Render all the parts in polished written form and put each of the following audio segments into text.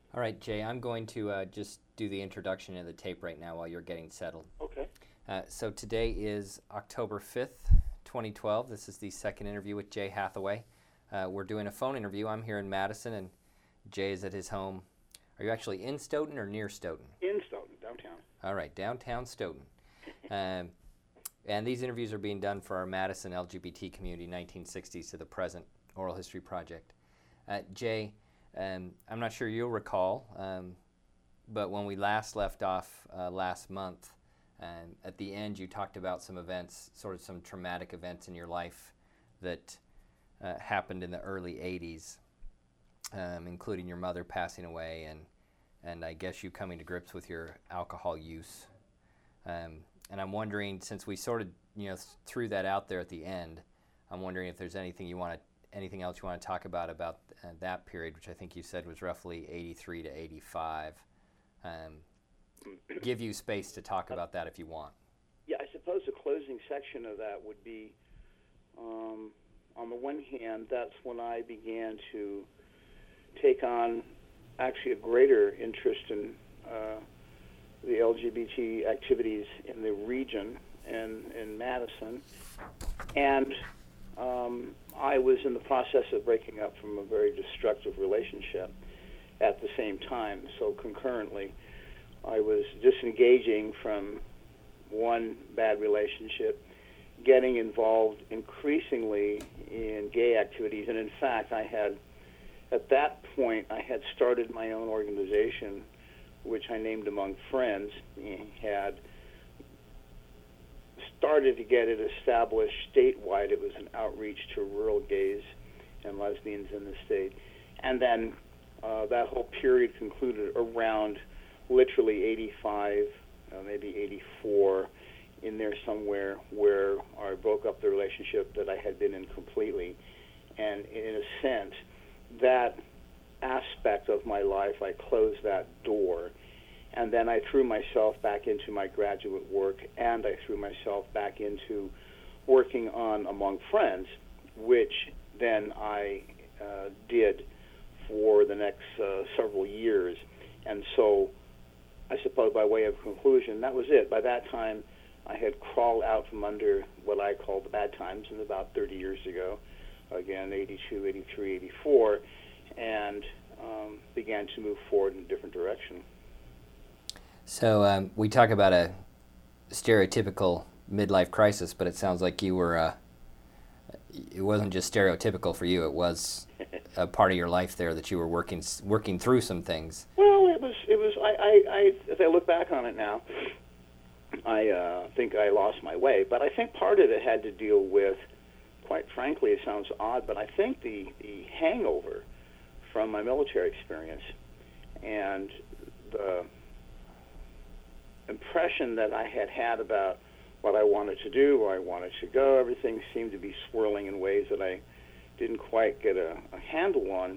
All right, Jay, I'm going to just do the introduction of the tape right now while you're getting settled. Okay. So today is October 5th, 2012. This is the second interview with Jay Hathaway. We're doing a phone interview. I'm here in Madison, and Jay is at his home. Are you actually in Stoughton or near Stoughton? In Stoughton, downtown. All right, downtown Stoughton. And these interviews are being done for our Madison LGBT community, 1960s to the present oral history project. Jay, I'm not sure you'll recall, but when we last left off last month, at the end you talked about some events, sort of some traumatic events in your life that happened in the early 80s, including your mother passing away and I guess you coming to grips with your alcohol use. And I'm wondering, since we sort of threw that out there at the end, I'm wondering if there's anything else you want to talk about that period, which I think you said was roughly 83 to 85. Give you space to talk about that if you want. Yeah, I suppose the closing section of that would be, on the one hand, that's when I began to take on actually a greater interest in the LGBT activities in the region and in Madison. And I was in the process of breaking up from a very destructive relationship at the same time. So concurrently, I was disengaging from one bad relationship, getting involved increasingly in gay activities. And in fact, at that point, I had started my own organization, which I named Among Friends, and had started to get it established statewide. It was an outreach to rural gays and lesbians in the state. And then that whole period concluded around literally 85, maybe 84, in there somewhere, where I broke up the relationship that I had been in completely. And in a sense, that aspect of my life, I closed that door. And then I threw myself back into my graduate work, and I threw myself back into working on Among Friends, which then I did for the next several years. And so I suppose by way of conclusion, that was it. By that time, I had crawled out from under what I call the bad times, and about 30 years ago, again, 82, 83, 84, and began to move forward in a different direction. So we talk about a stereotypical midlife crisis, but it sounds like you were, it wasn't just stereotypical for you, it was a part of your life there that you were working through some things. Well, it was. As I look back on it now, I think I lost my way, but I think part of it had to deal with, quite frankly, it sounds odd, but I think the hangover from my military experience and the impression that I had about what I wanted to do, where I wanted to go, everything seemed to be swirling in ways that I didn't quite get a handle on.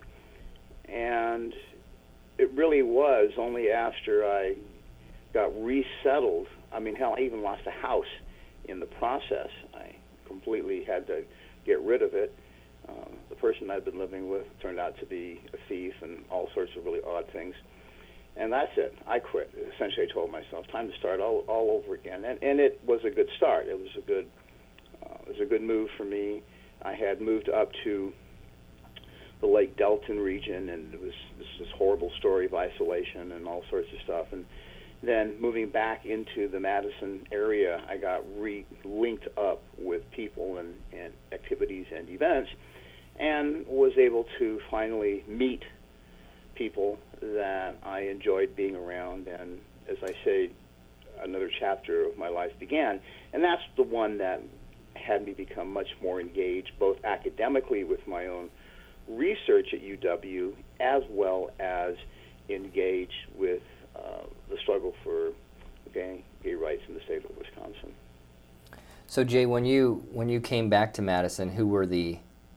And it really was only after I got resettled. I mean, hell, I even lost a house in the process. I completely had to get rid of it. The person I'd been living with turned out to be a thief and all sorts of really odd things. And that's it. I quit. Essentially, I told myself, time to start all over again. And it was a good start. It was a good move for me. I had moved up to the Lake Delton region, and it was this horrible story of isolation and all sorts of stuff. And then moving back into the Madison area, I got linked up with people and activities and events, and was able to finally meet people that I enjoyed being around. And as I say, another chapter of my life began. And that's the one that had me become much more engaged, both academically with my own research at UW, as well as engaged with the struggle for gay rights in the state of Wisconsin. So Jay, when you came back to Madison, who were the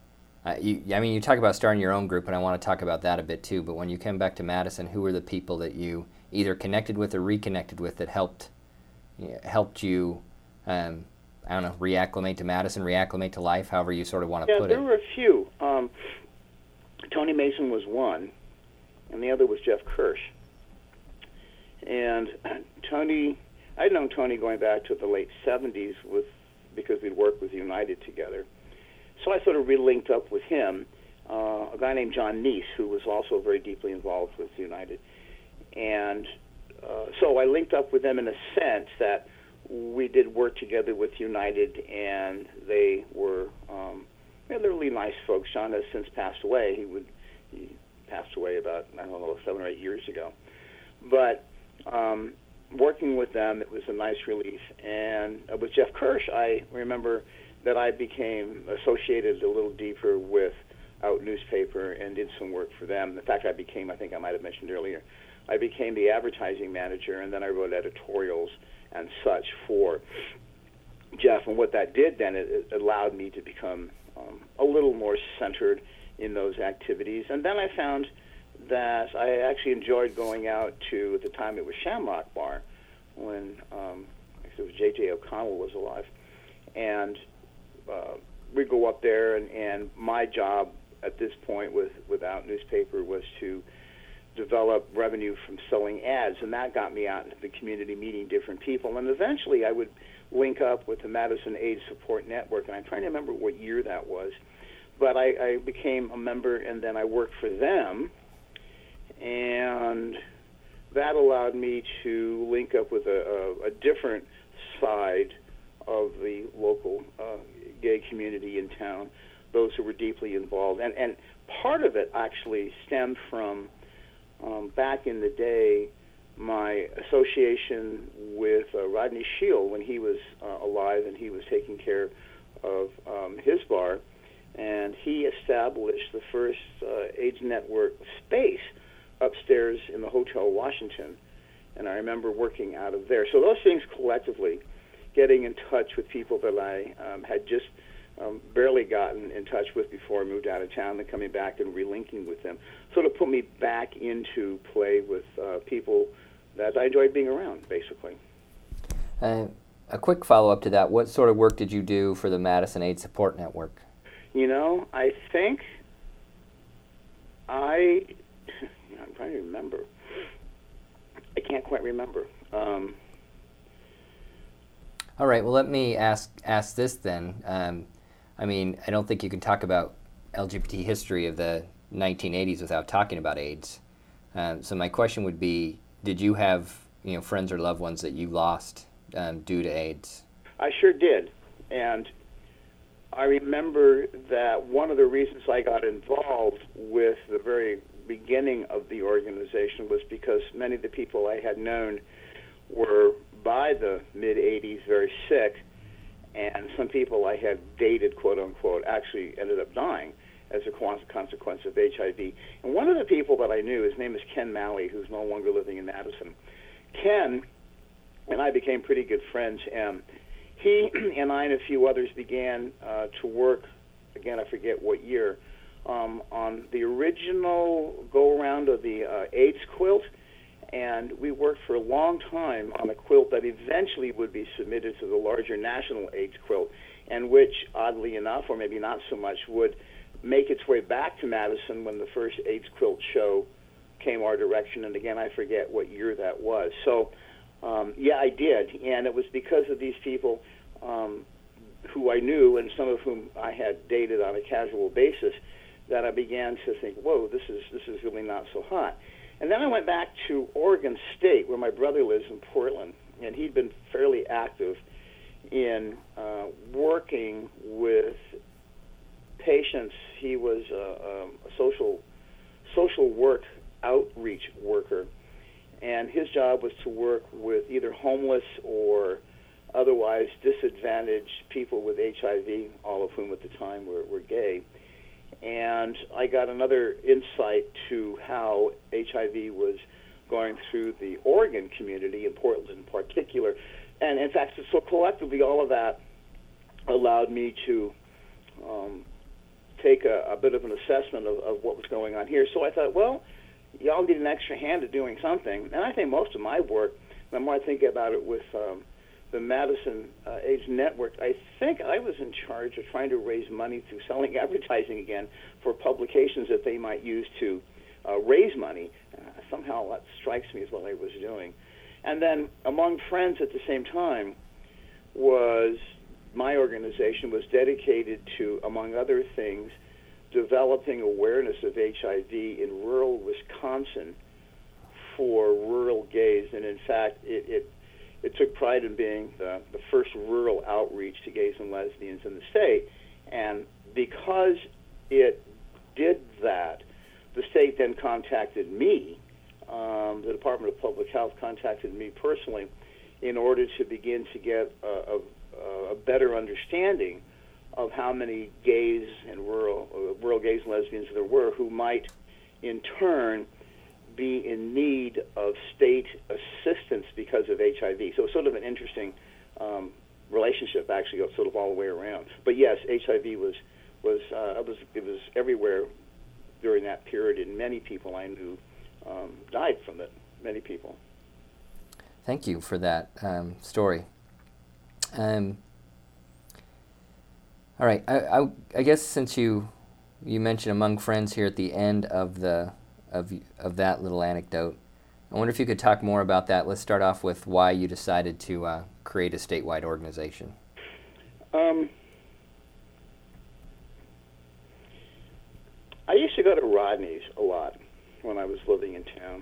you talk about starting your own group, and I want to talk about that a bit too, but when you came back to Madison, who were the people that you either connected with or reconnected with that helped you, reacclimate to Madison, reacclimate to life, however you sort of want to put it? Yeah, there were a few. Tony Mason was one. and the other was Jeff Kirsch. And Tony, I'd known Tony going back to the late 70s because we'd worked with United together. So I sort of re-linked up with him, a guy named John Neese, who was also very deeply involved with United. And so I linked up with them in a sense that we did work together with United, and they were they're really nice folks. John has since passed away. He passed away about, 7 or 8 years ago. But working with them, it was a nice relief. And with Jeff Kirsch, I remember that I became associated a little deeper with Out Newspaper and did some work for them. In fact, I think I might have mentioned earlier, I became the advertising manager, and then I wrote editorials and such for Jeff. And what that did then, it allowed me to become a little more centered in those activities. And then I found that I actually enjoyed going out to, at the time it was Shamrock Bar, when it was J.J. O'Connell was alive. And we'd go up there, and my job at this point with Out Newspaper was to develop revenue from selling ads, and that got me out into the community, meeting different people. And eventually I would link up with the Madison AIDS Support Network, and I'm trying to remember what year that was. But I became a member, and then I worked for them, and that allowed me to link up with a different side of the local gay community in town, those who were deeply involved. And part of it actually stemmed from back in the day, my association with Rodney Shield when he was alive, and he was taking care of his bar, and he established the first AIDS network space upstairs in the Hotel Washington, and I remember working out of there. So those things collectively, getting in touch with people that I had just barely gotten in touch with before I moved out of town, and coming back and relinking with them, sort of put me back into play with people that I enjoyed being around, basically. A quick follow-up to that, what sort of work did you do for the Madison AIDS Support Network? I think I'm trying to remember. I can't quite remember. All right, well, let me ask this then. I don't think you can talk about LGBT history of the 1980s without talking about AIDS. So my question would be, did you have friends or loved ones that you lost due to AIDS? I sure did. And I remember that one of the reasons I got involved with the very beginning of the organization was because many of the people I had known were, by the mid-'80s, very sick, and some people I had dated, quote-unquote, actually ended up dying as a consequence of HIV. And one of the people that I knew, his name is Ken Malley, who's no longer living in Madison. Ken and I became pretty good friends, and he and I and a few others began to work, again, I forget what year, on the original go-around of the AIDS quilt, and we worked for a long time on a quilt that eventually would be submitted to the larger national AIDS quilt, and which, oddly enough, or maybe not so much, would make its way back to Madison when the first AIDS quilt show came our direction, and again, I forget what year that was. So, yeah, I did, and it was because of these people who I knew, and some of whom I had dated on a casual basis, that I began to think, whoa, this is really not so hot. And then I went back to Oregon State, where my brother lives in Portland, and he'd been fairly active in working with patients. He was a social work outreach worker, and his job was to work with either homeless or otherwise disadvantaged people with HIV, all of whom at the time were gay. And I got another insight to how HIV was going through the Oregon community, in Portland in particular. And in fact, so collectively, all of that allowed me to take a bit of an assessment of what was going on here. So I thought, well, y'all need an extra hand at doing something. And I think most of my work, the more I think about it with the Madison AIDS Network, I think I was in charge of trying to raise money through selling advertising again for publications that they might use to raise money what strikes me as what I was doing. And then among friends at the same time was my organization was dedicated to, among other things, developing awareness of HIV in rural Wisconsin for rural gays. And in fact, it took pride in being the first rural outreach to gays and lesbians in the state. And because it did that, the state then contacted me. The Department of Public Health contacted me personally in order to begin to get a better understanding of how many gays and rural gays and lesbians there were who might, in turn, be in need of state assistance because of HIV. So it's sort of an interesting relationship, actually, sort of all the way around. But yes, HIV was everywhere during that period, and many people I knew died from it. Many people. Thank you for that story. All right, I guess since you mentioned among friends here at the end of that little anecdote, I wonder if you could talk more about that. Let's start off with why you decided to create a statewide organization. I used to go to Rodney's a lot when I was living in town,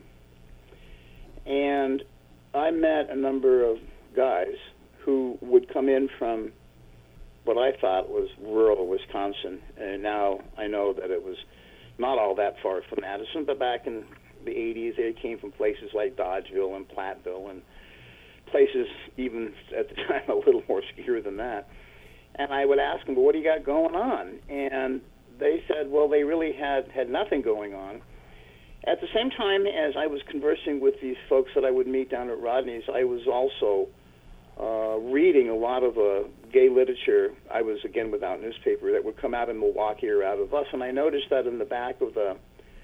and I met a number of guys who would come in from what I thought was rural Wisconsin, and now I know that it was not all that far from Madison, but back in the 80s, they came from places like Dodgeville and Platteville and places even at the time a little more obscure than that. And I would ask them, well, what do you got going on? And they said, well, they really had nothing going on. At the same time as I was conversing with these folks that I would meet down at Rodney's, I was also reading a lot of gay literature. I was, again, without newspaper, that would come out of Milwaukee or out of us. And I noticed that in the back of the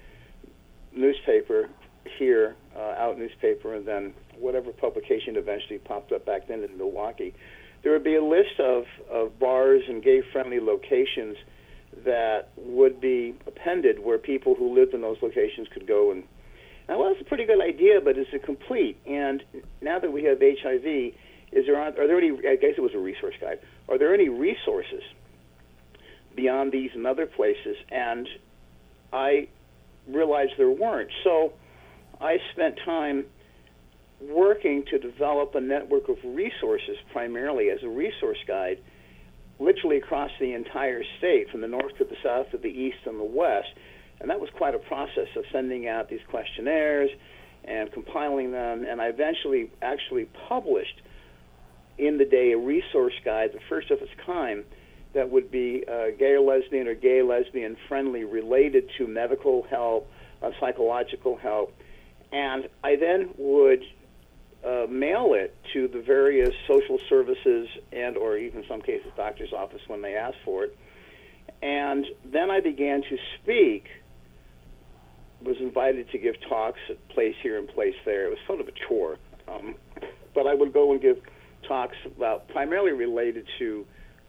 newspaper here, Out newspaper, and then whatever publication eventually popped up back then in Milwaukee, there would be a list of bars and gay-friendly locations that would be appended where people who lived in those locations could go. And well, that's a pretty good idea, but is it complete? And now that we have HIV, are there any, I guess it was a resource guide, are there any resources beyond these and other places? And I realized there weren't. So I spent time working to develop a network of resources, primarily as a resource guide, literally across the entire state, from the north to the south to the east and the west. And that was quite a process of sending out these questionnaires and compiling them. And I eventually actually published in the day a resource guide, the first of its kind, that would be gay or lesbian or gay lesbian friendly, related to medical help, psychological help. And I then would mail it to the various social services and or even in some cases doctor's office when they asked for it. And then I began to speak, was invited to give talks at place here and place there. It was sort of a chore. But I would go and give talks about primarily related to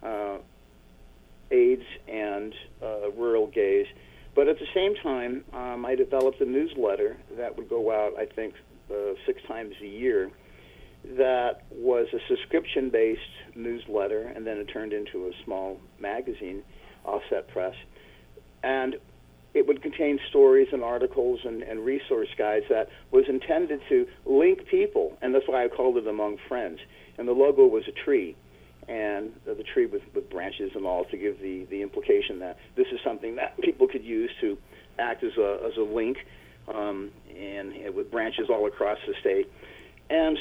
AIDS and rural gays. But at the same time, I developed a newsletter that would go out, I think, 6 times a year. That was a subscription-based newsletter, and then it turned into a small magazine, Offset Press. And it would contain stories and articles and resource guides that was intended to link people, and that's why I called it Among Friends. And the logo was a tree, and the tree with branches and all, to give the implication that this is something that people could use to act as a link, and with branches all across the state. And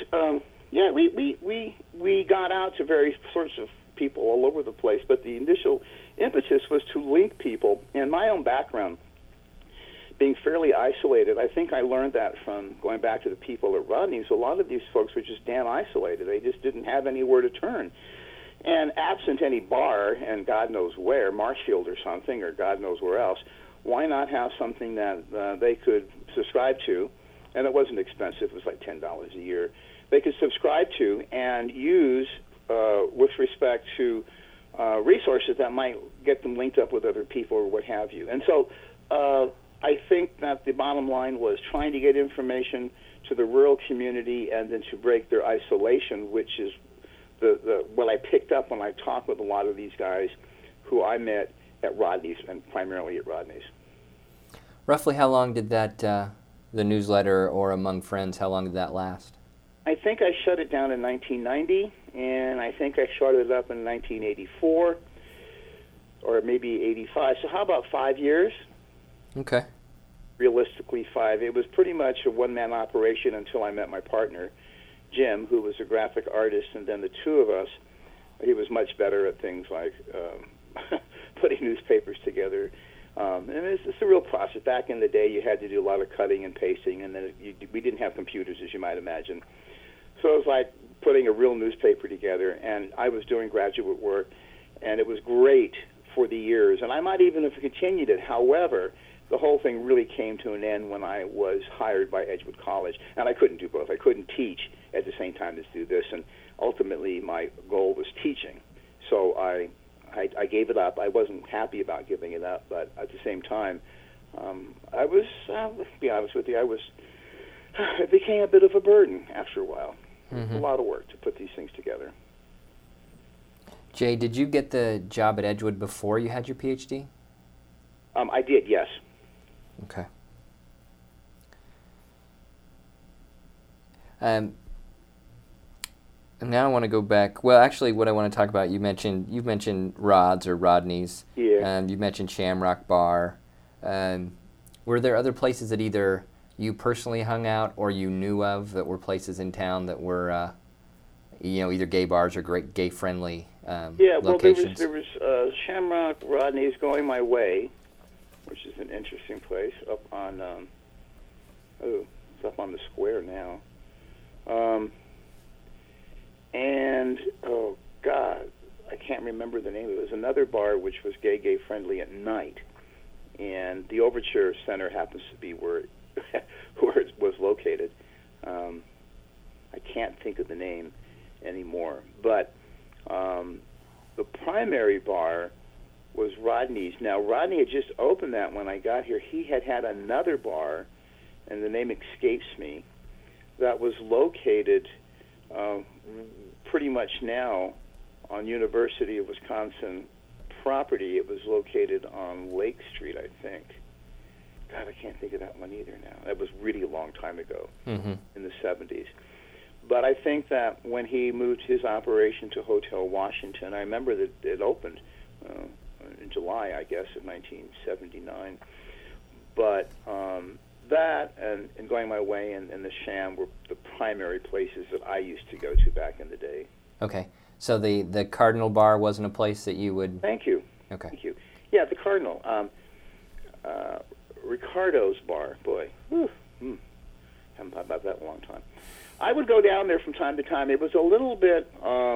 we got out to various sorts of people all over the place, but the initial impetus was to link people. And my own background, being fairly isolated, I think I learned that from going back to the people at Rodney's. A lot of these folks were just damn isolated. They just didn't have anywhere to turn. And absent any bar, and God knows where, Marshfield or something, or God knows where else, why not have something that they could subscribe to? And it wasn't expensive. It was like $10 a year. They could subscribe to and use with respect to resources that might get them linked up with other people or what have you. And so I think that the bottom line was trying to get information to the rural community and then to break their isolation, which is what I picked up when I talked with a lot of these guys who I met at Rodney's, and primarily at Rodney's. Roughly how long did that, the newsletter or Among Friends, how long did that last? I think I shut it down in 1990, and I think I started it up in 1984, or maybe 85. So how about 5 years? Okay. Realistically, 5. It was pretty much a one-man operation until I met my partner, Jim, who was a graphic artist, and then the two of us, he was much better at things like putting newspapers together. And it's a real process. Back in the day, you had to do a lot of cutting and pasting, and then we didn't have computers, as you might imagine. So it was like putting a real newspaper together, and I was doing graduate work, and it was great for the years. And I might even have continued it. However, the whole thing really came to an end when I was hired by Edgewood College, and I couldn't do both. I couldn't teach at the same time as do this, and ultimately my goal was teaching. So I gave it up. I wasn't happy about giving it up, but at the same time, I was, let's be honest with you, it became a bit of a burden after a while. Mm-hmm. A lot of work to put these things together. Jay, did you get the job at Edgewood before you had your PhD? I did, yes. Okay. Now I want to go back. Well, actually, what I want to talk about, you've mentioned Rod's or Rodney's. Yeah. You mentioned Shamrock Bar. Were there other places that either you personally hung out or you knew of that were places in town that were, either gay bars or great gay-friendly locations? There was Shamrock, Rodney's, Going My Way, which is an interesting place up on, it's up on the square now. And, oh, God, I can't remember the name of it. It was another bar which was gay-friendly at night. And the Overture Center happens to be where it was located. I can't think of the name anymore. But the primary bar was Rodney's. Now, Rodney had just opened that when I got here. He had another bar, and the name escapes me, that was located pretty much now on University of Wisconsin property. It was located on Lake Street, I think. God, I can't think of that one either now. That was really a long time ago, in the 70s. But I think that when he moved his operation to Hotel Washington, I remember that it opened in July, I guess, of 1979. But that and Going My Way and the Sham were the primary places that I used to go to back in the day. Okay. So the Cardinal Bar wasn't a place that you would... Thank you. Okay. Thank you. Yeah, the Cardinal. Ricardo's Bar, boy. Haven't thought about that in a long time. I would go down there from time to time. It was a little bit, how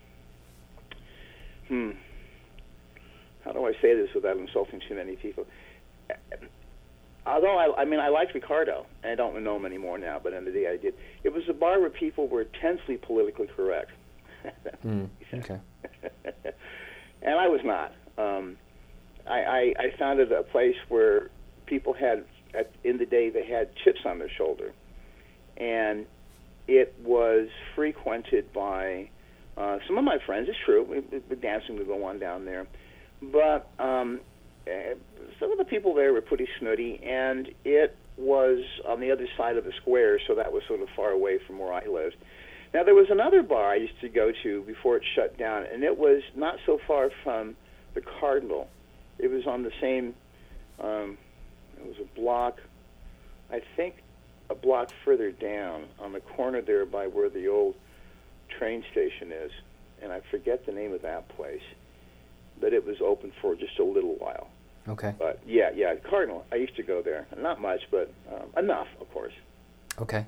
do I say this without insulting too many people? Although, I liked Ricardo, and I don't know him anymore now, but in the day I did. It was a bar where people were intensely politically correct. Okay. And I was not. I found it a place where people had, in the day, they had chips on their shoulder. And it was frequented by some of my friends. It's true. The dancing would go on down there. But some of the people there were pretty snooty, and it was on the other side of the square, so that was sort of far away from where I lived. Now, there was another bar I used to go to before it shut down, and it was not so far from the Cardinal. It was on the same, it was a block, I think a block further down on the corner there by where the old train station is, and I forget the name of that place, but it was open for just a little while. Okay. But, yeah, Cardinal, I used to go there. Not much, but enough, of course. Okay.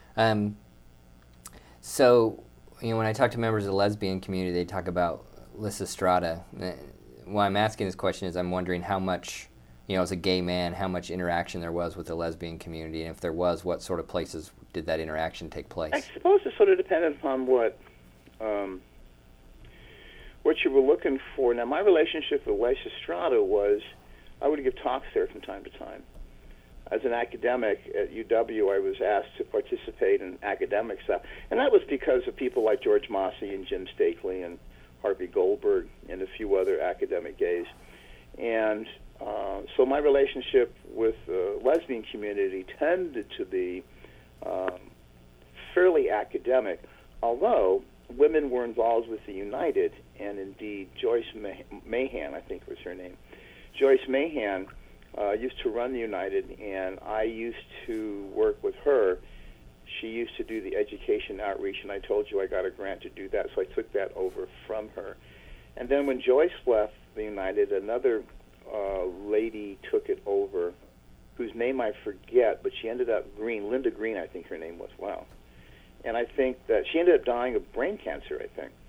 So, when I talk to members of the lesbian community, they talk about Lysistrata. Why I'm asking this question is I'm wondering how much, as a gay man, how much interaction there was with the lesbian community, and if there was, what sort of places did that interaction take place? I suppose it sort of depended upon what you were looking for. Now, my relationship with Lysistrata was I would give talks there from time to time. as an academic at UW, I was asked to participate in academic stuff. And that was because of people like George Mossey and Jim Stakely and Harvey Goldberg and a few other academic gays. And so my relationship with the lesbian community tended to be fairly academic, although women were involved with the United, and indeed Joyce Mahan, I think was her name. Joyce Mahan used to run the United, and I used to work with her. She used to do the education outreach, and I told you I got a grant to do that, so I took that over from her. And then when Joyce left the United, another lady took it over, whose name I forget, but she ended up Green, Linda Green, I think her name was. Wow. And I think that she ended up dying of brain cancer, I think.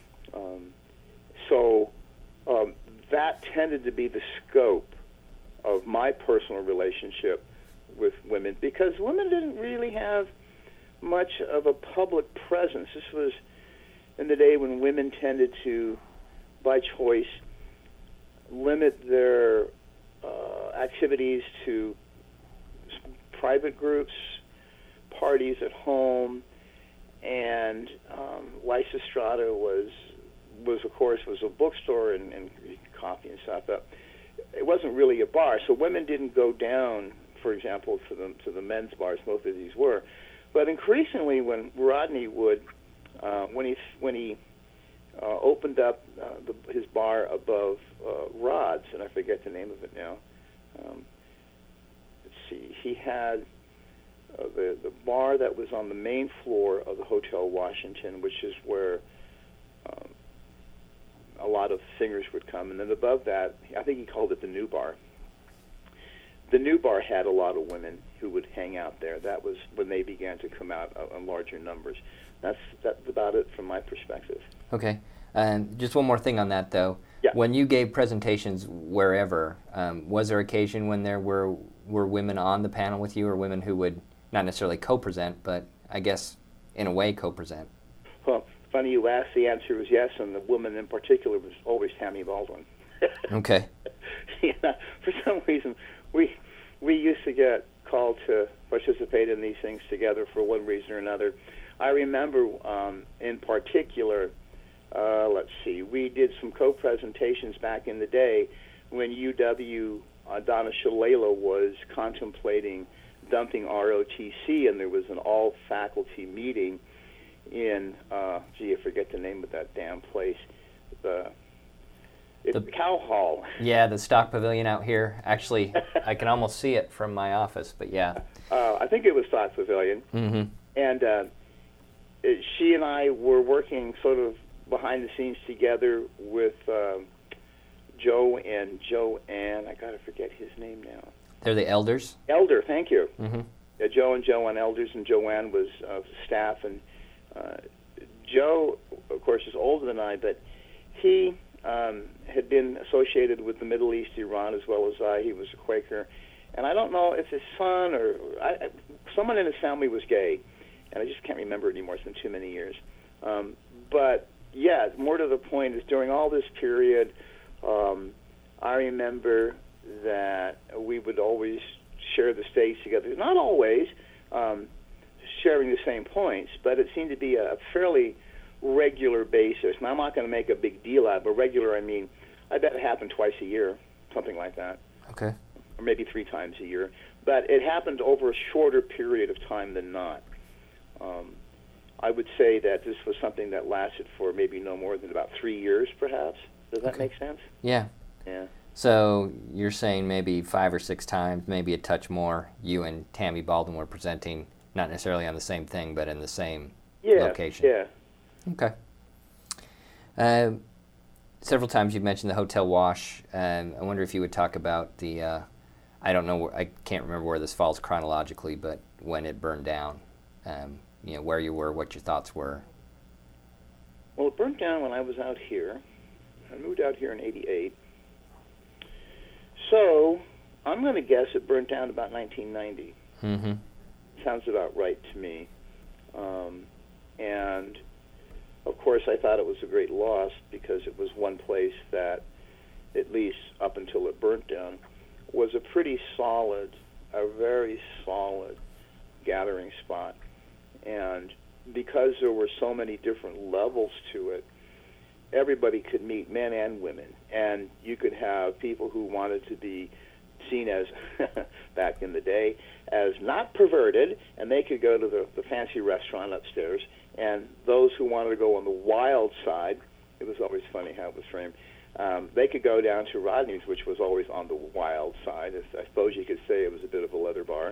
So that tended to be the scope of my personal relationship with women, because women didn't really have much of a public presence. This was in the day when women tended to, by choice, limit their activities to private groups, parties at home, and Lysistrata was of course a bookstore and coffee and stuff. But it wasn't really a bar, so women didn't go down, for example, to the men's bars. Most of these were, but increasingly when Rodney Wood, when he opened up his bar above Rod's, and I forget the name of it now. Let's see, he had the bar that was on the main floor of the Hotel Washington, which is where a lot of singers would come. And then above that, I think he called it the New Bar. The New Bar had a lot of women who would hang out there. That was when they began to come out in larger numbers. That's about it from my perspective. Okay. Just one more thing on that, though. Yeah. When you gave presentations wherever, was there occasion when there were women on the panel with you, or women who would not necessarily co-present, but I guess in a way co-present? Well, funny you asked. The answer was yes, and the woman in particular was always Tammy Baldwin. Okay. Yeah, for some reason, we used to get called to participate in these things together for one reason or another. I remember, in particular, let's see, we did some co-presentations back in the day when UW, Donna Shalala was contemplating dumping ROTC, and there was an all-faculty meeting in, I forget the name of that damn place, the Cow Hall. Yeah, the Stock Pavilion out here. Actually, I can almost see it from my office, but yeah. I think it was Stock Pavilion. Mm-hmm. And she and I were working sort of behind the scenes together with Joe and Joanne. I got to forget his name now. They're the elders? Elder, thank you. Mm-hmm. Joe and Joanne Elders, and Joanne was staff. And Joe, of course, is older than I, but he had been associated with the Middle East, Iran, as well as I. He was a Quaker. And I don't know if his son or someone in his family was gay, and I just can't remember anymore. It's been too many years. But, yeah, more to the point is during all this period, I remember that we would always share the stage together. Not always sharing the same points, but it seemed to be a fairly regular basis. Now, I'm not going to make a big deal out of it, but regular, I mean, I bet it happened twice a year, something like that. Okay. Or maybe 3 times a year. But it happened over a shorter period of time than not. I would say that this was something that lasted for maybe no more than about 3 years, perhaps. Does that make sense? Yeah. Yeah. So you're saying maybe 5 or 6 times, maybe a touch more, you and Tammy Baldwin were presenting, not necessarily on the same thing, but in the same location. Yeah. Okay. Several times you've mentioned the Hotel Wash. I wonder if you would talk about the, I don't know, I can't remember where this falls chronologically, but when it burned down, where you were, what your thoughts were. Well, it burned down when I was out here. I moved out here in '88. So I'm going to guess it burnt down about 1990. Mm-hmm. Sounds about right to me. And, of course, I thought it was a great loss because it was one place that, at least up until it burnt down, was a pretty solid a very solid gathering spot. And because there were so many different levels to it, everybody could meet, men and women. And you could have people who wanted to be seen as, back in the day, as not perverted, and they could go to the fancy restaurant upstairs. And those who wanted to go on the wild side, it was always funny how it was framed, they could go down to Rodney's, which was always on the wild side. I suppose you could say it was a bit of a leather bar.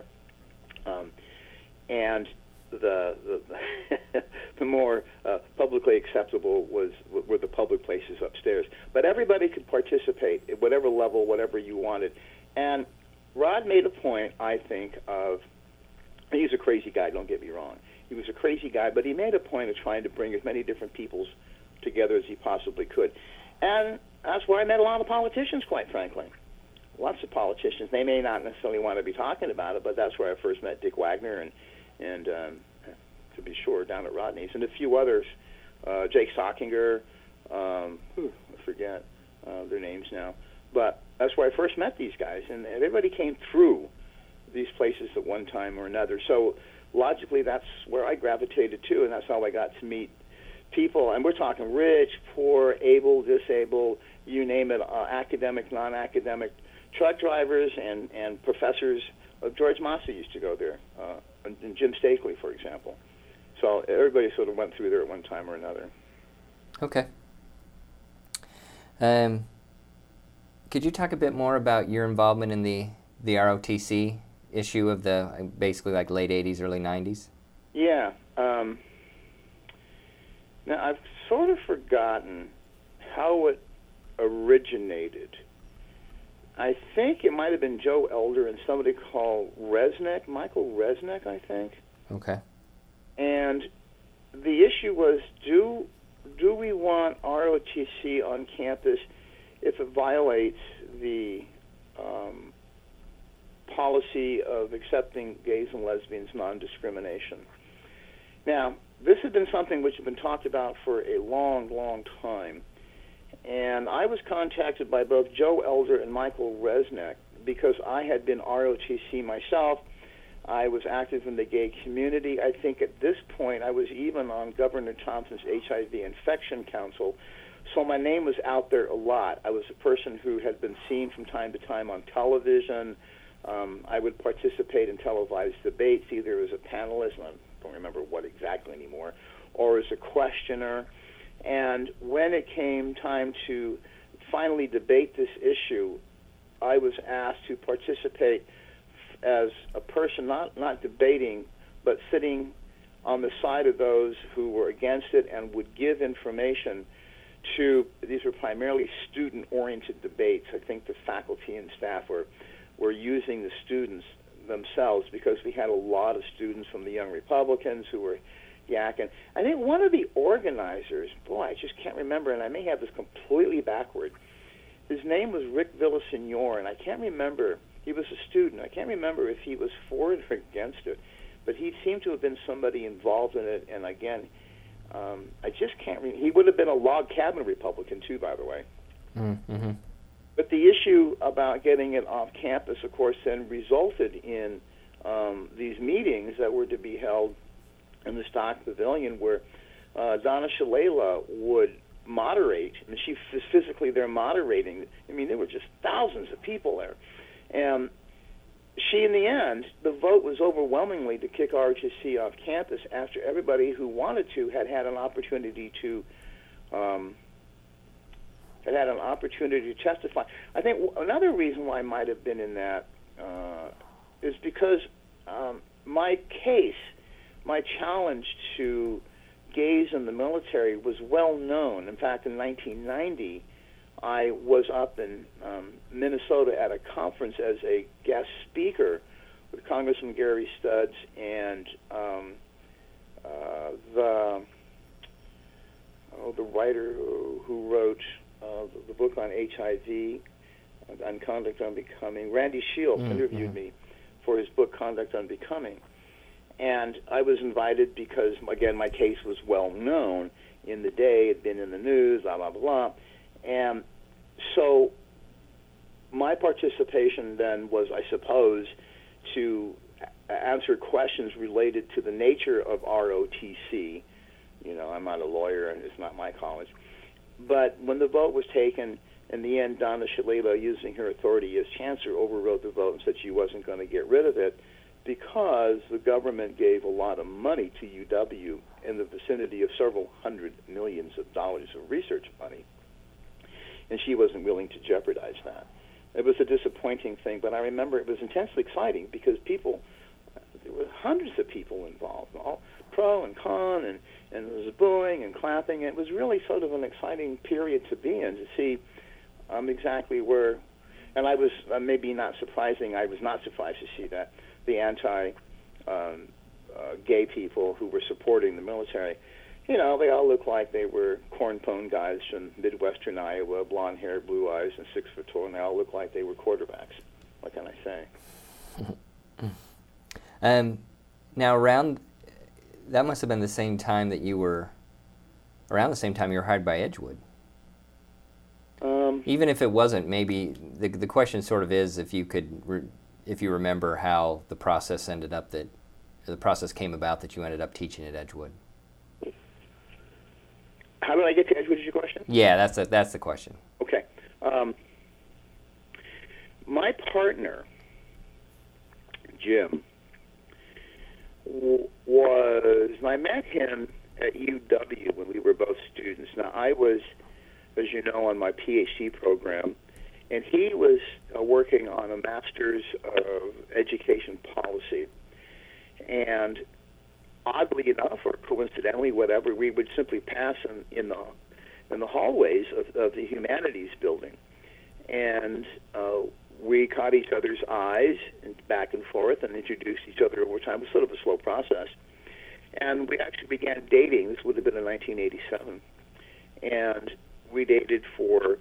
And the the more publicly acceptable were the public places upstairs. But everybody could participate at whatever level, whatever you wanted. And Rod made a point, I think, of, he's a crazy guy, don't get me wrong. He was a crazy guy, but he made a point of trying to bring as many different peoples together as he possibly could. And that's where I met a lot of politicians, quite frankly. Lots of politicians. They may not necessarily want to be talking about it, but that's where I first met Dick Wagner and to be sure, down at Rodney's, and a few others, Jake Sockinger, I forget their names now. But that's where I first met these guys, and everybody came through these places at one time or another. So logically, that's where I gravitated to, and that's how I got to meet people. And we're talking rich, poor, able, disabled, you name it, academic, non-academic, truck drivers and professors. George Massa used to go there, and Jim Stakely, for example. So everybody sort of went through there at one time or another. Okay. Could you talk a bit more about your involvement in the ROTC issue of the basically like late 80s, early 90s? Yeah. Now, I've sort of forgotten how it originated. I think it might have been Joe Elder and somebody called Resnick, Michael Resnick, I think. Okay. And the issue was, do we want ROTC on campus if it violates the policy of accepting gays and lesbians, non-discrimination? Now, this had been something which had been talked about for a long, long time. And I was contacted by both Joe Elder and Michael Resnick because I had been ROTC myself. I was active in the gay community. I think at this point I was even on Governor Thompson's HIV Infection Council. So my name was out there a lot. I was a person who had been seen from time to time on television. I would participate in televised debates, either as a panelist, and I don't remember what exactly anymore, or as a questioner. And when it came time to finally debate this issue, I was asked to participate as a person, not debating, but sitting on the side of those who were against it and would give information to, these were primarily student-oriented debates. I think the faculty and staff were using the students themselves because we had a lot of students from the Young Republicans who were yakking. I think one of the organizers, boy, I just can't remember, and I may have this completely backward. His name was Rick Villasenor, and I can't remember. He was a student. I can't remember if he was for it or against it, but he seemed to have been somebody involved in it. And again, I just can't remember. He would have been a log cabin Republican too, by the way. Mm-hmm. But the issue about getting it off campus, of course, then resulted in these meetings that were to be held in the Stock Pavilion, where Donna Shalala would moderate, and she was physically there moderating. I mean, there were just thousands of people there. And she, in the end, the vote was overwhelmingly to kick ROTC off campus after everybody who wanted to had an opportunity to testify. I think another reason why I might have been in that is because my case, my challenge to gays in the military was well known. In fact, in 1990, I was up in Minnesota at a conference as a guest speaker with Congressman Gary Studs and the writer who wrote the book on HIV, on Conduct Unbecoming. Randy Shields interviewed me for his book, Conduct Unbecoming. And I was invited because, again, my case was well known in the day. It had been in the news, blah, blah, blah. And so my participation then was, I suppose, to answer questions related to the nature of ROTC. I'm not a lawyer, and it's not my college. But when the vote was taken, in the end, Donna Shalala, using her authority as chancellor, overrode the vote and said she wasn't going to get rid of it because the government gave a lot of money to UW in the vicinity of several hundred millions of dollars of research money, and she wasn't willing to jeopardize that. It was a disappointing thing, but I remember it was intensely exciting because there were hundreds of people involved, all pro and con, and there was booing and clapping. It was really sort of an exciting period to be in, to see exactly where, and I was, maybe not surprising, I was not surprised to see that the anti-gay people who were supporting the military, they all looked like they were corn-pone guys from Midwestern Iowa, blonde hair, blue eyes, and 6 foot tall, and they all looked like they were quarterbacks. What can I say? Now, that must have been the same time that you were hired by Edgewood. Even if it wasn't, maybe the question sort of is if you remember how the process came about that you ended up teaching at Edgewood. How did I get to Edgewood is your question? Yeah, that's the question. Okay. My partner, Jim, I met him at UW when we were both students. Now, I was, as you know, on my PhD program, and he was working on a master's of education policy. And oddly enough, or coincidentally, whatever, we would simply pass in the hallways of the humanities building, and we caught each other's eyes and back and forth and introduced each other over time. It was sort of a slow process. And we actually began dating. This would have been in 1987. And we dated for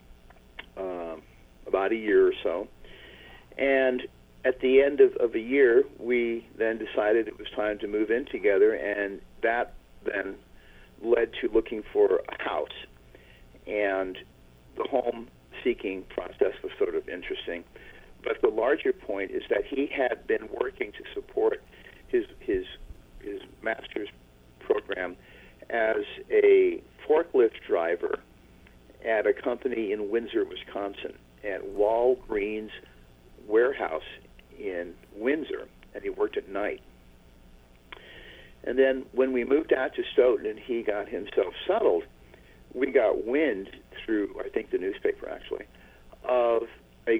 about a year or so. And at the end of a year, we then decided it was time to move in together, and that then led to looking for a house. And the home seeking process was sort of interesting. But the larger point is that he had been working to support his master's program as a forklift driver at a company in Windsor, Wisconsin, at Walgreens warehouse in Windsor, and he worked at night. And then when we moved out to Stoughton and he got himself settled, we got wind through, I think, the newspaper actually, of a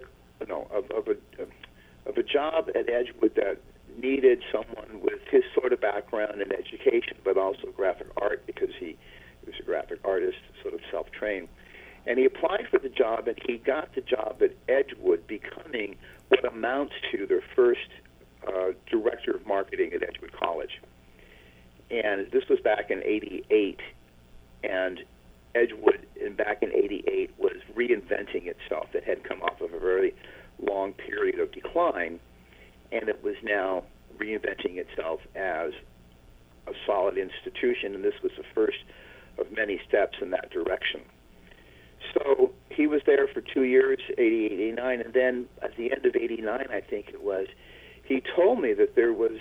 job at Edgewood that needed someone with his sort of background in education, but also graphic art, because he was a graphic artist, sort of self-trained. And he applied for the job, and he got the job at Edgewood, becoming what amounts to their first director of marketing at Edgewood College. And this was back in '88, and Edgewood, back in '88, was reinventing itself. It had come off of a very long period of decline, and it was now reinventing itself as a solid institution, and this was the first of many steps in that direction. So he was there for 2 years, '88, '89, and then at the end of '89, I think it was, he told me that there was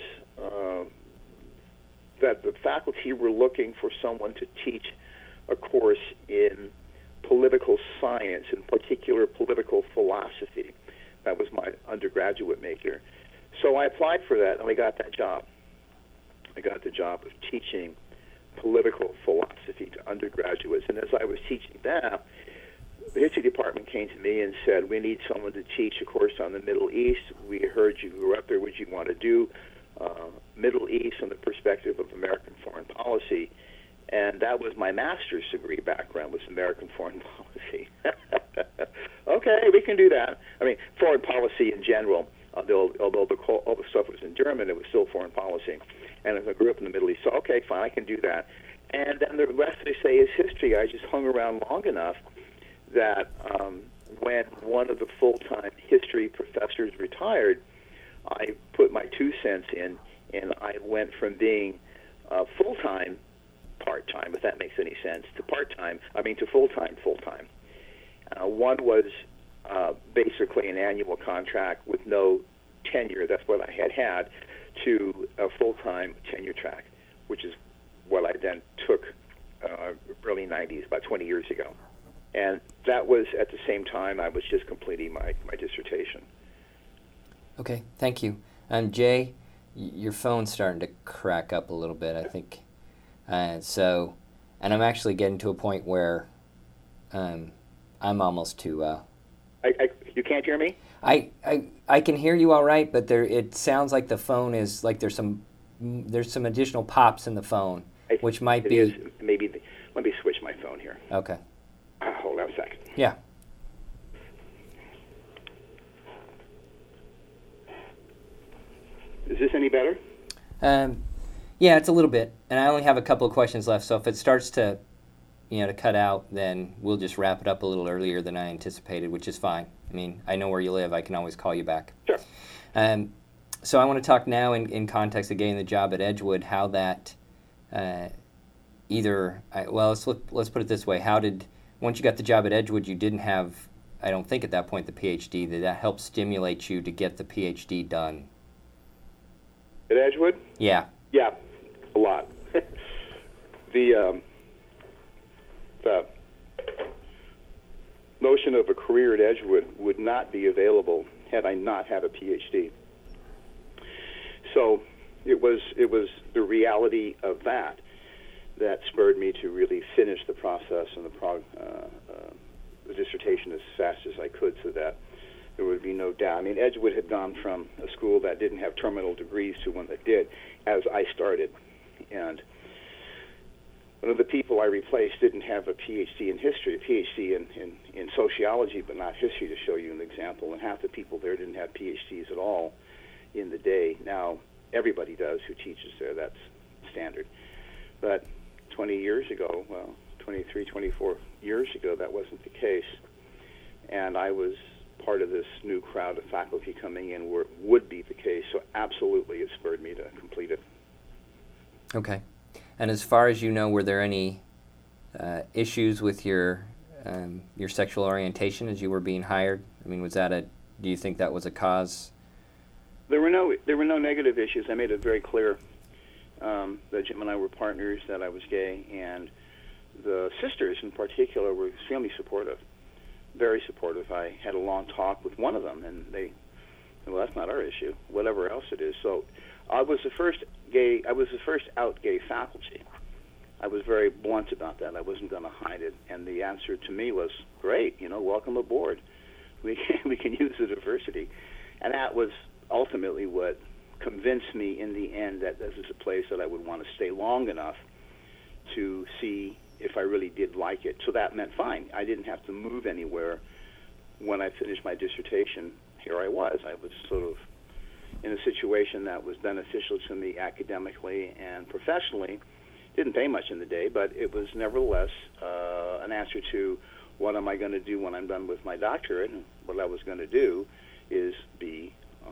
that the faculty were looking for someone to teach a course in political science, in particular political philosophy. That was my undergraduate major. So I applied for that, and I got that job. I got the job of teaching political philosophy to undergraduates. And as I was teaching that, the history department came to me and said, we need someone to teach a course on the Middle East. We heard you grew up there. What you want to do? Middle East from the perspective of American foreign policy. And that was my master's degree background, was American foreign policy. Okay, we can do that. I mean, foreign policy in general, although all the stuff was in German, it was still foreign policy. And I grew up in the Middle East, so okay, fine, I can do that. And then the rest, they say, is history. I just hung around long enough that when one of the full-time history professors retired, I put my 2 cents in, and I went from being full-time, part-time, if that makes any sense, to part-time, to full-time, full-time. One was basically an annual contract with no tenure, that's what I had, to a full-time tenure track, which is what I then took early 90s, about 20 years ago. And that was at the same time I was just completing my dissertation. Okay, thank you. Jay, your phone's starting to crack up a little bit, I think. And I'm actually getting to a point where I'm almost too... You can't hear me? I can hear you all right, but it sounds like the phone is like there's some additional pops in the phone, which might be... Let me switch my phone here. Okay. Hold on a second. Yeah. Is this any better? Yeah, it's a little bit, and I only have a couple of questions left. So if it starts to cut out, then we'll just wrap it up a little earlier than I anticipated, which is fine. I mean, I know where you live. I can always call you back. Sure. So I want to talk now in context of getting the job at Edgewood, how that let's put it this way. Once you got the job at Edgewood, you didn't have, I don't think at that point, the PhD. Did that help stimulate you to get the PhD done? At Edgewood? Yeah. Yeah, a lot. The notion of a career at Edgewood would not be available had I not had a PhD. So it was the reality of that spurred me to really finish the process and the dissertation as fast as I could, so that there would be no doubt. I mean, Edgewood had gone from a school that didn't have terminal degrees to one that did as I started. And one of the people I replaced didn't have a PhD in history, a PhD in sociology, but not history, to show you an example. And half the people there didn't have PhDs at all in the day. Now, everybody does who teaches there. That's standard. But 20 years ago, 23, 24 years ago, that wasn't the case. And I was part of this new crowd of faculty coming in where it would be the case. So absolutely, it spurred me to complete it. Okay. And as far as you know, were there any issues with your sexual orientation as you were being hired? I mean, do you think that was a cause? There were no negative issues. I made it very clear that Jim and I were partners, that I was gay, and the sisters in particular were extremely supportive, very supportive. I had a long talk with one of them, and they said, well, that's not our issue, whatever else it is. So I was the first out gay faculty. I was very blunt about that. I wasn't going to hide it. And the answer to me was, great, welcome aboard. We can use the diversity. And that was ultimately what convinced me in the end that this is a place that I would want to stay long enough to see if I really did like it. So that meant fine. I didn't have to move anywhere. When I finished my dissertation, here I was. I was sort of in a situation that was beneficial to me academically and professionally. Didn't pay much in the day, but it was nevertheless an answer to what am I going to do when I'm done with my doctorate. And what I was going to do is be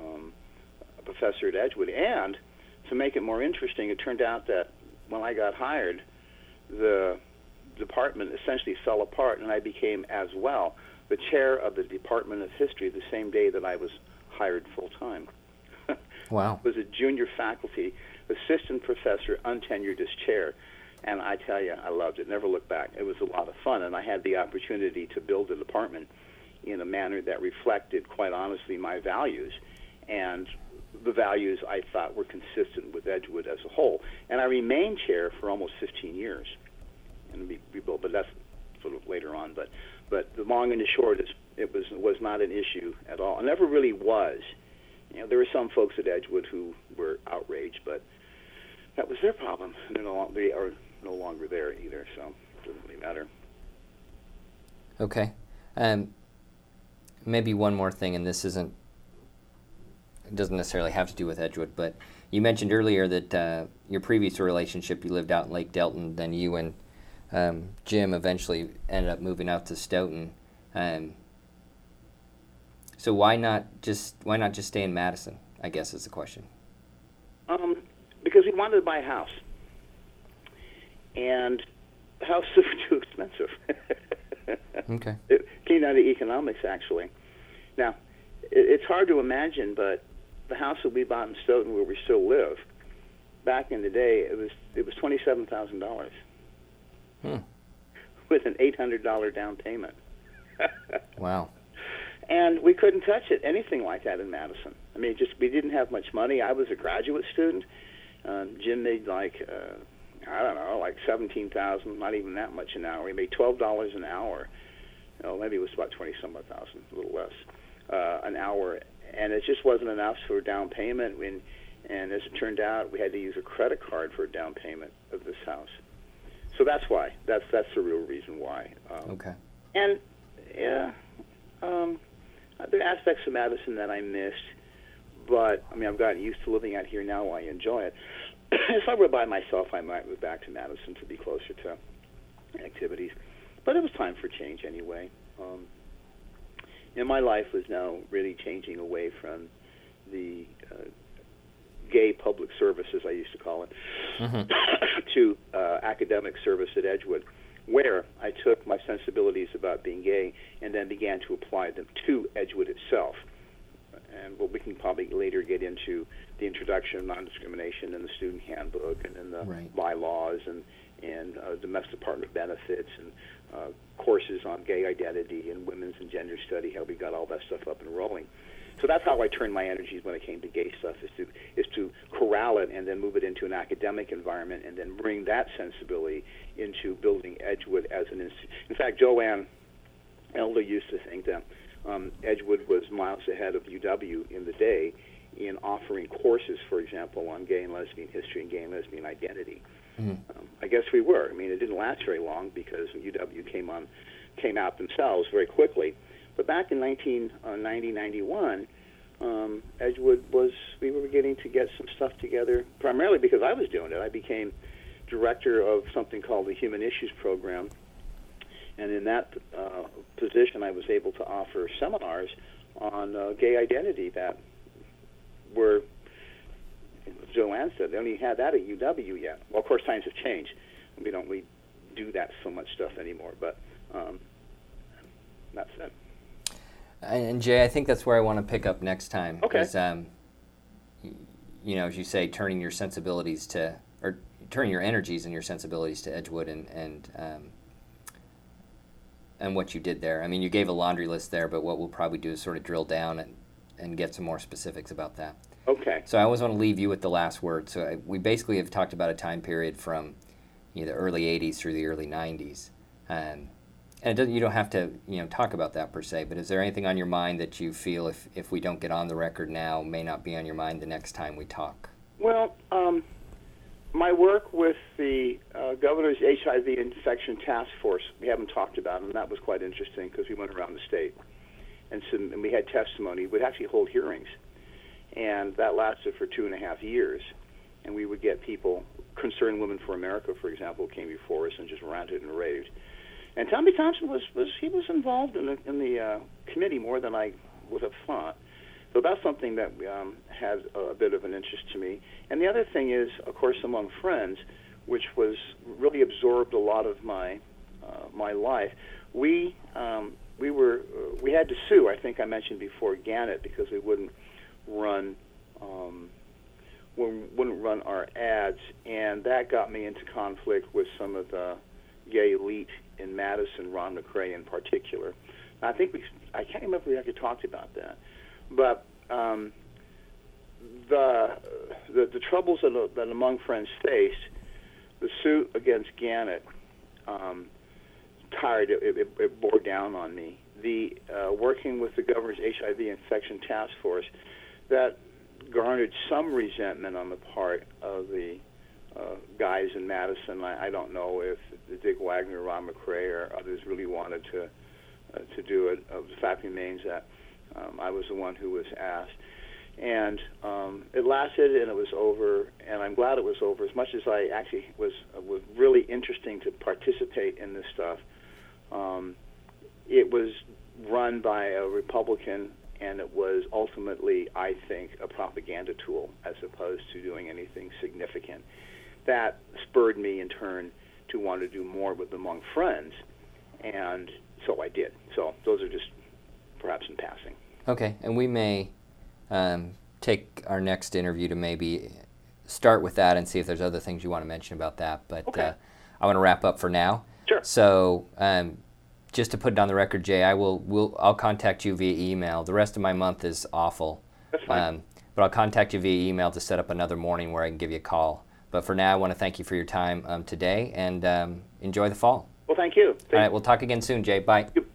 a professor at Edgewood. And to make it more interesting, it turned out that when I got hired, the department essentially fell apart, and I became as well the chair of the Department of History the same day that I was hired full-time. Wow. Was a junior faculty, assistant professor, untenured as chair. And I tell you, I loved it. Never looked back. It was a lot of fun, and I had the opportunity to build the department in a manner that reflected, quite honestly, my values and the values I thought were consistent with Edgewood as a whole. And I remained chair for almost 15 years. And but that's sort of later on. But the long and the short is, it was not an issue at all. It never really was. There were some folks at Edgewood who were outraged, but that was their problem. They are no longer there either, so it doesn't really matter. Okay. Maybe one more thing, and it doesn't necessarily have to do with Edgewood, but you mentioned earlier that your previous relationship, you lived out in Lake Delton, then you and Jim eventually ended up moving out to Stoughton. So why not just stay in Madison, I guess is the question. Because we wanted to buy a house. And houses were too expensive. Okay. It came down to economics, actually. Now, it's hard to imagine, but the house that we bought in Stoughton, where we still live, back in the day, it was $27,000 with an $800 down payment. Wow. And we couldn't touch it, anything like that in Madison. I mean, we didn't have much money. I was a graduate student. Jim made like $17,000, not even that much an hour. He made $12 an hour. Maybe it was about 20-some-odd thousand, a little less, an hour. And it just wasn't enough for a down payment. And as it turned out, we had to use a credit card for a down payment of this house. So that's why. That's the real reason why. Okay. And yeah, there are aspects of Madison that I missed, but I mean, I've gotten used to living out here now. I enjoy it. If I were by myself, I might move back to Madison to be closer to activities. But it was time for change anyway. And my life was now really changing away from the gay public service, as I used to call it, to academic service at Edgewood, where I took my sensibilities about being gay and then began to apply them to Edgewood itself. And we can probably later get into the introduction of non-discrimination in the student handbook and in the bylaws and domestic partner benefits and courses on gay identity and women's and gender study, how we got all that stuff up and rolling. So that's how I turned my energies when it came to gay stuff, is to corral it and then move it into an academic environment and then bring that sensibility into building Edgewood as an institute. In fact, Joanne Elder used to think that Edgewood was miles ahead of UW in the day in offering courses, for example, on gay and lesbian history and gay and lesbian identity. I guess we were. I mean, it didn't last very long because UW came out themselves very quickly. But back in 1990-91, Edgewood we were beginning to get some stuff together, primarily because I was doing it. I became director of something called the Human Issues Program, and in that position I was able to offer seminars on gay identity that were, as Joanne said, they only had that at UW yet. Well, of course, times have changed. We don't really do that so much stuff anymore, but that's it. And Jay, I think that's where I want to pick up next time. Okay. Is, as you say, turning your sensibilities or turning your energies and your sensibilities to Edgewood and what you did there. I mean, you gave a laundry list there, but what we'll probably do is sort of drill down and get some more specifics about that. Okay. So I always want to leave you with the last word. So we basically have talked about a time period from the early 80s through the early 90s. And you don't have to talk about that per se, but is there anything on your mind that you feel if we don't get on the record now may not be on your mind the next time we talk? Well, my work with the governor's HIV infection task force, we haven't talked about, and that was quite interesting because we went around the state and we had testimony. We'd actually hold hearings, and that lasted for 2.5 years. And we would get people, Concerned Women for America, for example, came before us and just ranted and raved. And Tommy Thompson was involved in the committee more than I would have thought. So that's something that has a bit of an interest to me. And the other thing is, of course, Among Friends, which was really absorbed a lot of my life. We had to sue. I think I mentioned before Gannett because we wouldn't run our ads, and that got me into conflict with some of the gay elite in Madison, Ron McRae in particular. I can't remember if we actually talked about that, but the troubles that Among Friends faced, the suit against Gannett, it bore down on me. The working with the governor's HIV infection task force, that garnered some resentment on the part of the guys in Madison. I don't know if Dick Wagner, Ron McRae, or others really wanted to do it. The fact remains that I was the one who was asked. And it lasted, and it was over, and I'm glad it was over. As much as I actually was really interesting to participate in this stuff, it was run by a Republican, and it was ultimately, I think, a propaganda tool as opposed to doing anything significant. That spurred me in turn to want to do more with Among Friends, and so I did. So those are just perhaps in passing. Okay, and we may take our next interview to maybe start with that and see if there's other things you want to mention about that. But Okay. I want to wrap up for now. Sure. So just to put it on the record, Jay, I'll contact you via email. The rest of my month is awful. That's fine. But I'll contact you via email to set up another morning where I can give you a call. But for now, I want to thank you for your time today, and enjoy the fall. Well, thank you. All right, we'll talk again soon, Jay. Bye.